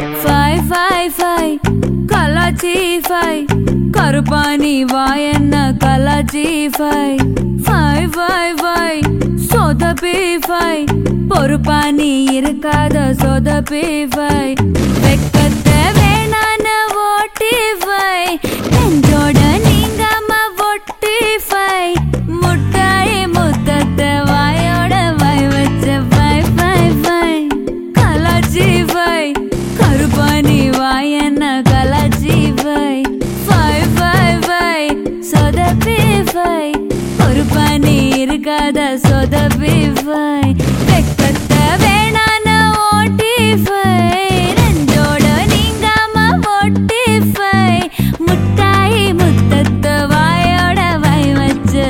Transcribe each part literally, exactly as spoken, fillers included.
five ஃபை ஃபை கலாச்சி ஃபை கருப்பானி வாயன்ன கலாச்சி ஃபை ஃபை ஃபை ஃபை சொதப்பி ஃபை பொறுப்பானி இருக்காத சொதப்பி ஃபை வெக்கத்தை வேணான ஓட்டி ஃபை நெஞ்சோட நீங்காம ஒட்டி ஃபை முட்டாய் முத்தத்தை வாயோட வாய் வச்ச ஃபை ஃபை ஃபை கலாச்சி ஃபை கருப்பானி வாயன்ன கலாச்சி ஃபை ஃபை ஃபை ஃபை சொதப்பி ஃபை பொறுப்பானி இருக்காத சொதப்பி ஃபை வெக்கத்தை வேணான ஓட்டி ஃபை நெஞ்சோட நீங்காம ஒட்டி ஃபை முட்டாய் முத்தத்தை வாயோட வாய் வச்சு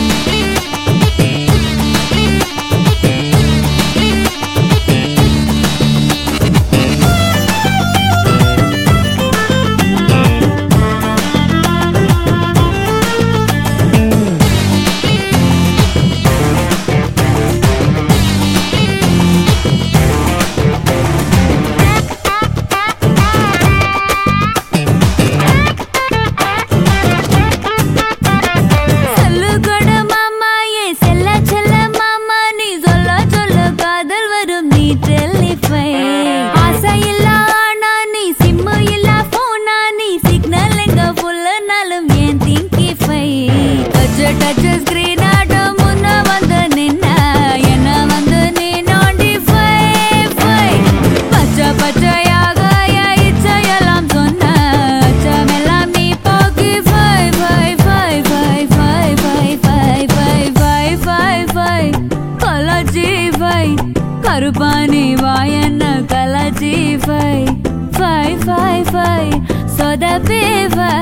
கருப்பானி வாயன்ன கலாச்சி ஃபை ஃபை ஃபை ஃபை சொதப்பி ஃபை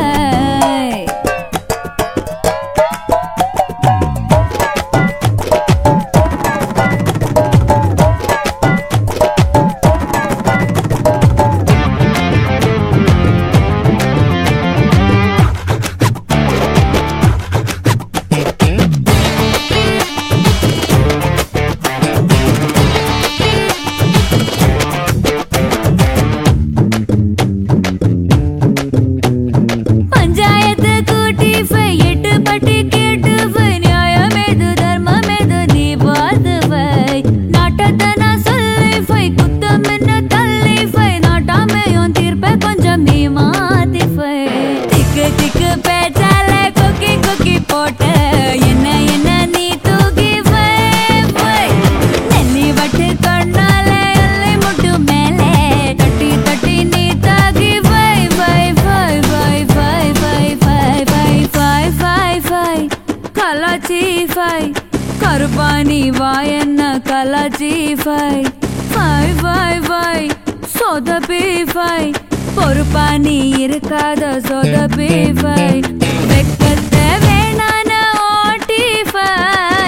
கருப்பானி வாயன்ன கலாச்சி ஃபை ஃபை ஃபை ஃபை சொதப்பி ஃபை பொறுப்பானி இருக்காத சொதப்பி ஃபை வெக்கத்தை வேணான ஓட்டி ஃபை